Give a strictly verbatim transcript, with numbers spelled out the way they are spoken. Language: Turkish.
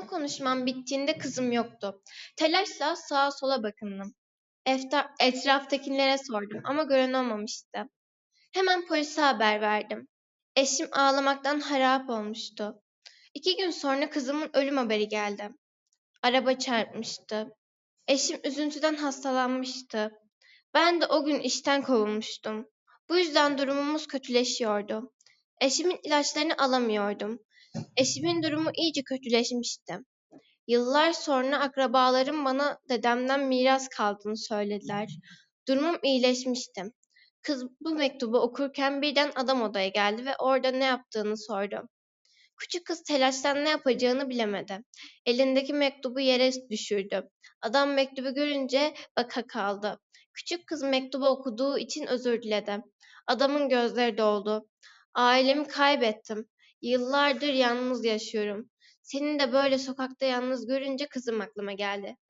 konuşmam bittiğinde kızım yoktu. Telaşla sağa sola bakındım. Efta- etraftakilere sordum ama gören olmamıştı. Hemen polise haber verdim. Eşim ağlamaktan harap olmuştu. İki gün sonra kızımın ölüm haberi geldi. Araba çarpmıştı. Eşim üzüntüden hastalanmıştı. Ben de o gün işten kovulmuştum. Bu yüzden durumumuz kötüleşiyordu. Eşimin ilaçlarını alamıyordum. Eşimin durumu iyice kötüleşmişti. Yıllar sonra akrabalarım bana dedemden miras kaldığını söylediler. Durumum iyileşmişti. Kız bu mektubu okurken birden adam odaya geldi ve orada ne yaptığını sordu. Küçük kız telaştan ne yapacağını bilemedi. Elindeki mektubu yere düşürdü. Adam mektubu görünce baka kaldı. Küçük kız mektubu okuduğu için özür diledi. Adamın gözleri doldu. Ailemi kaybettim. Yıllardır yalnız yaşıyorum. Seni de böyle sokakta yalnız görünce kızım aklıma geldi.